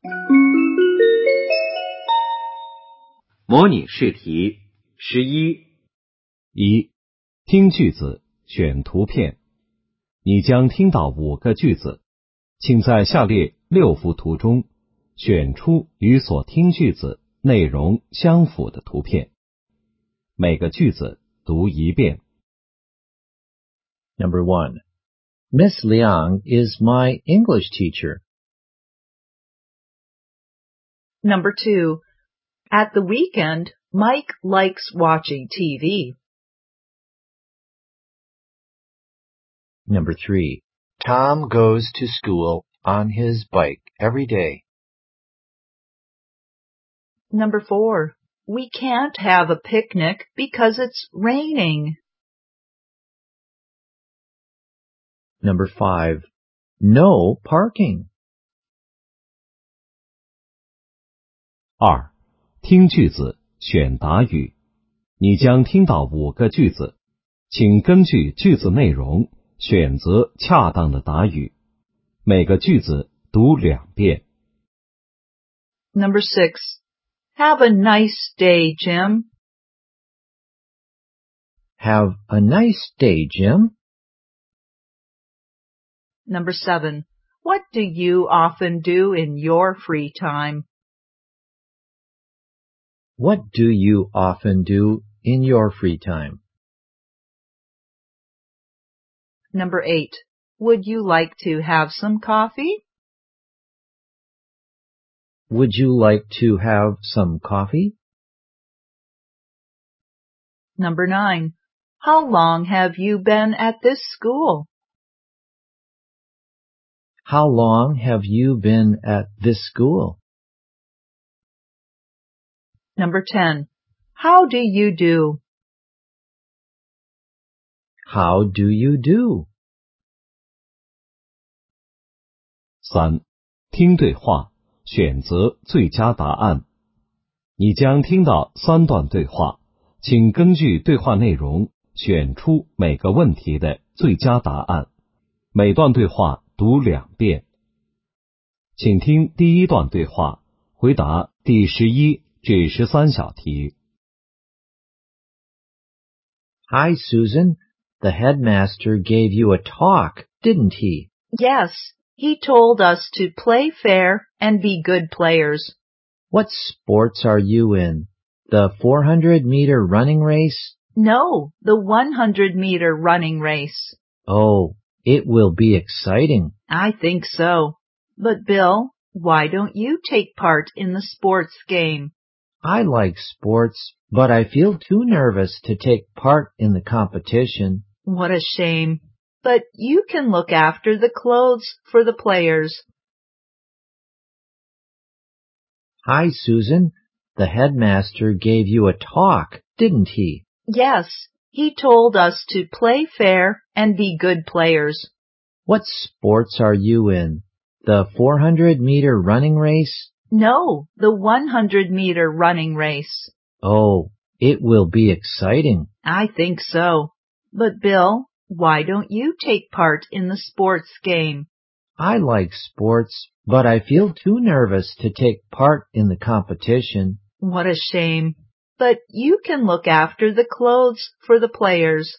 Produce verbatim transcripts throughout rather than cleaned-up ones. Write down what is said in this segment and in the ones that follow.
模拟试题十一。 一、听句子，选图片。你将听到五个句子，请在下列六幅图中选出与所听句子内容相符的图片。每个句子读一遍。 Number one, Miss Liang is my English teacher. Number two, at the weekend, Mike likes watching T V. Number three, Tom goes to school on his bike every day. Number four, we can't have a picnic because it's raining. Number five, no parking. 二、听句子，选答语。你将听到五个句子，请根据句子内容选择恰当的答语。每个句子读两遍。 Number six, have a nice day, Jim. Have a nice day, Jim. Number seven, what do you often do in your free time? What do you often do in your free time? Number eight, would you like to have some coffee? Would you like to have some coffee? Number nine, how long have you been at this school? How long have you been at this school? Number ten, how do you do? How do you do? 三、听对话，选择最佳答案。你将听到三段对话，请根据对话内容选出每个问题的最佳答案。每段对话读两遍。请听第一段对话，回答第十一至十三小题。 Hi, Susan. The headmaster gave you a talk, didn't he? Yes, he told us to play fair and be good players. What sports are you in? The four hundred meter running race? No, the one hundred meter running race. Oh, it will be exciting. I think so. But Bill, why don't you take part in the sports game? I like sports, but I feel too nervous to take part in the competition. What a shame. But you can look after the clothes for the players. Hi, Susan. The headmaster gave you a talk, didn't he? Yes, he told us to play fair and be good players. What sports are you in? The four hundred meter running race? No, the one hundred meter running race. Oh, it will be exciting. I think so. But Bill, why don't you take part in the sports game? I like sports, but I feel too nervous to take part in the competition. What a shame. But you can look after the clothes for the players.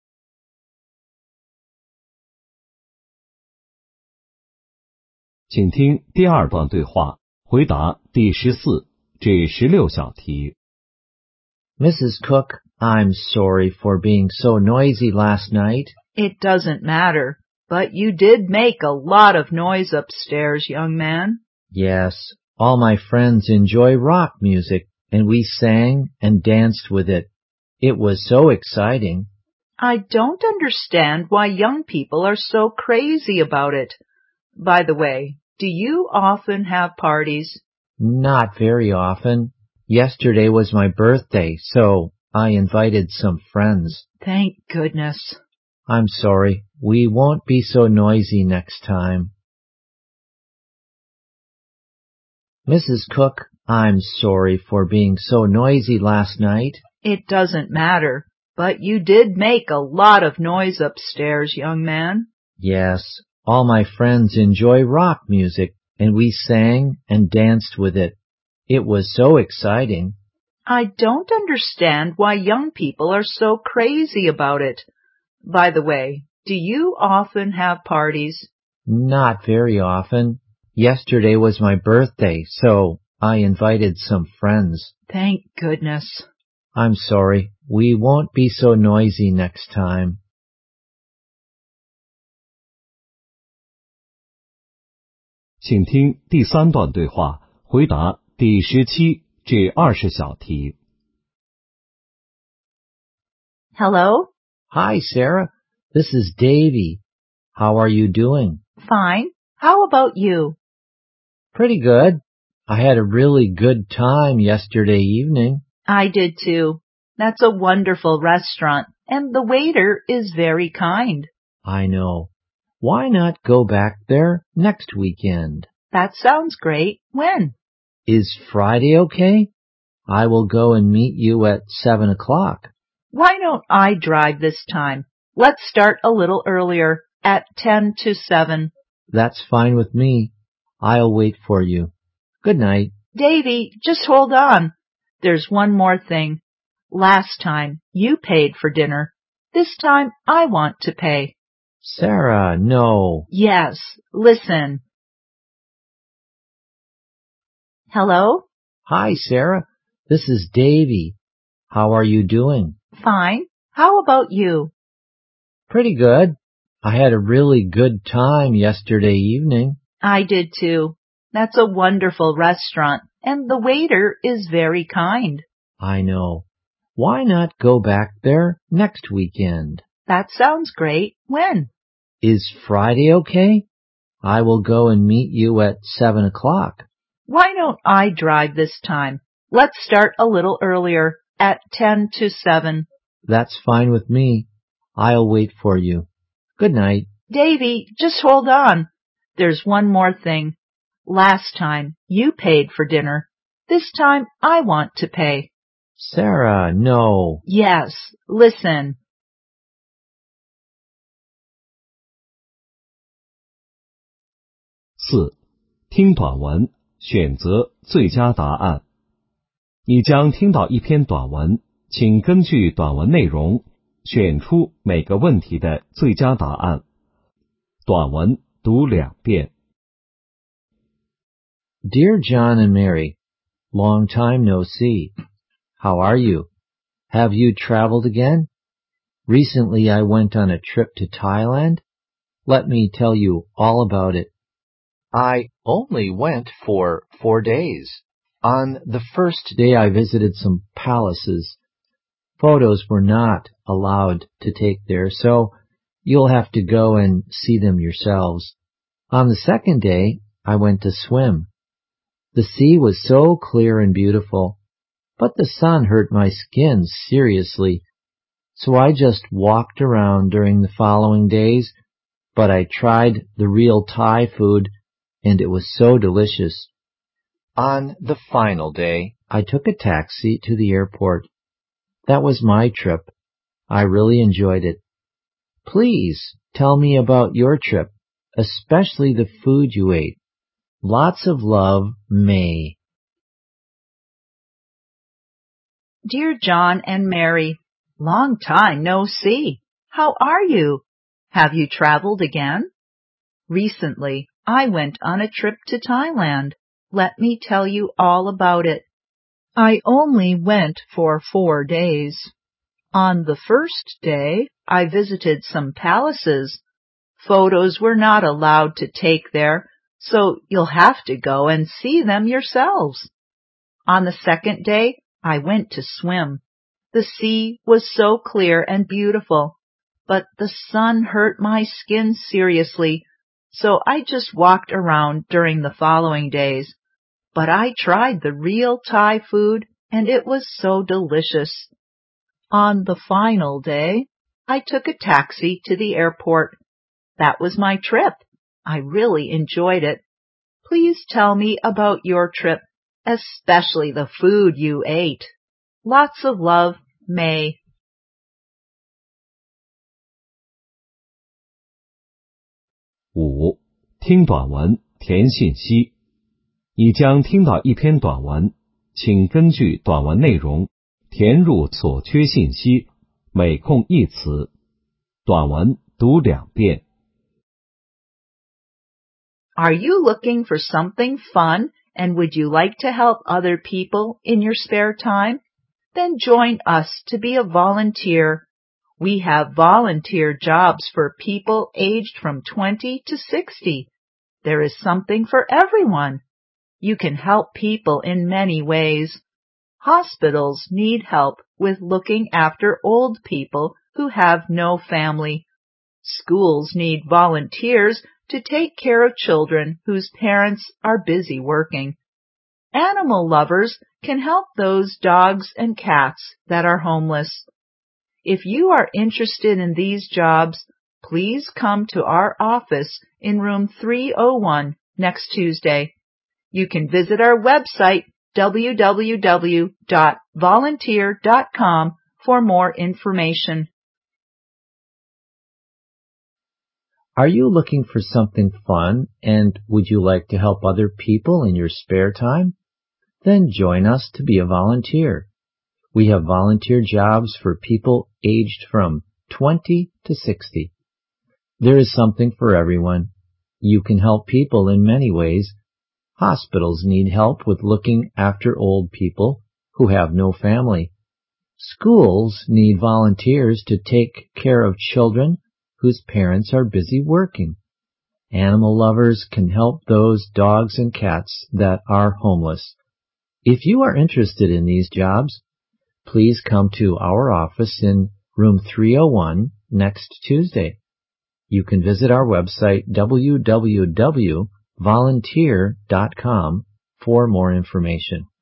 请听第二段对话，回答第十四至十六小题。 Missus Cook, I'm sorry for being so noisy last night. It doesn't matter, but you did make a lot of noise upstairs, young man. Yes, all my friends enjoy rock music, and we sang and danced with it. It was so exciting. I don't understand why young people are so crazy about it. By the way, do you often have parties? Not very often. Yesterday was my birthday, so I invited some friends. Thank goodness. I'm sorry. We won't be so noisy next time. Missus Cook, I'm sorry for being so noisy last night. It doesn't matter, but you did make a lot of noise upstairs, young man. Yes, all my friends enjoy rock music, and we sang and danced with it. It was so exciting. I don't understand why young people are so crazy about it. By the way, do you often have parties? Not very often. Yesterday was my birthday, so I invited some friends. Thank goodness. I'm sorry. We won't be so noisy next time. 请听第三段对话，回答第十七至二十小题。 Hello? Hi, Sarah. This is Davy. How are you doing? Fine. How about you? Pretty good. I had a really good time yesterday evening. I did too. That's a wonderful restaurant, and the waiter is very kind. I know. Why not go back there next weekend? That sounds great. When? Is Friday okay? I will go and meet you at seven o'clock. Why don't I drive this time? Let's start a little earlier, at ten to seven. That's fine with me. I'll wait for you. Good night. Davy, just hold on. There's one more thing. Last time, you paid for dinner. This time, I want to pay. Sarah, no. Yes, listen. Hello? Hi, Sarah. This is Davy. How are you doing? Fine. How about you? Pretty good. I had a really good time yesterday evening. I did too. That's a wonderful restaurant, and the waiter is very kind. I know. Why not go back there next weekend? That sounds great. When? Is Friday okay? I will go and meet you at seven o'clock. Why don't I drive this time? Let's start a little earlier, at ten to seven. That's fine with me. I'll wait for you. Good night. Davy, just hold on. There's one more thing. Last time, you paid for dinner. This time, I want to pay. Sarah, no. Yes, listen. 四、听短文，选择最佳答案。你将听到一篇短文，请根据短文内容选出每个问题的最佳答案。短文读两遍。 Dear John and Mary, long time no see. How are you? Have you traveled again? Recently I went on a trip to Thailand. Let me tell you all about it. I only went for four days. On the first day I visited some palaces. Photos were not allowed to take there, so you'll have to go and see them yourselves. On the second day, I went to swim. The sea was so clear and beautiful, but the sun hurt my skin seriously, so I just walked around during the following days, but I tried the real Thai food, and it was so delicious. On the final day, I took a taxi to the airport. That was my trip. I really enjoyed it. Please tell me about your trip, especially the food you ate. Lots of love, May. Dear John and Mary, long time no see. How are you? Have you traveled again? Recently, I went on a trip to Thailand. Let me tell you all about it. I only went for four days. On the first day, I visited some palaces. Photos were not allowed to take there, so you'll have to go and see them yourselves. On the second day, I went to swim. The sea was so clear and beautiful, but the sun hurt my skin seriously, so I just walked around during the following days. But I tried the real Thai food, and it was so delicious. On the final day, I took a taxi to the airport. That was my trip. I really enjoyed it. Please tell me about your trip, especially the food you ate. Lots of love, May. 五、听短文， 填信息。你将听到一篇短文，请根据短文内容填入所缺信息，每空一词。短文读两遍。 Are you looking for something fun and would you like to help other people in your spare time? Then join us to be a volunteer. We have volunteer jobs for people aged from twenty to sixty. There is something for everyone. You can help people in many ways. Hospitals need help with looking after old people who have no family. Schools need volunteers to take care of children whose parents are busy working. Animal lovers can help those dogs and cats that are homeless. If you are interested in these jobs, please come to our office in room three oh one next Tuesday. You can visit our website w w w dot volunteer dot com for more information. Are you looking for something fun and would you like to help other people in your spare time? Then join us to be a volunteer. We have volunteer jobs for people aged from twenty to sixty. There is something for everyone. You can help people in many ways. Hospitals need help with looking after old people who have no family. Schools need volunteers to take care of children whose parents are busy working. Animal lovers can help those dogs and cats that are homeless. If you are interested in these jobs, please come to our office in room three oh one next Tuesday. You can visit our website w w w dot volunteer dot com for more information.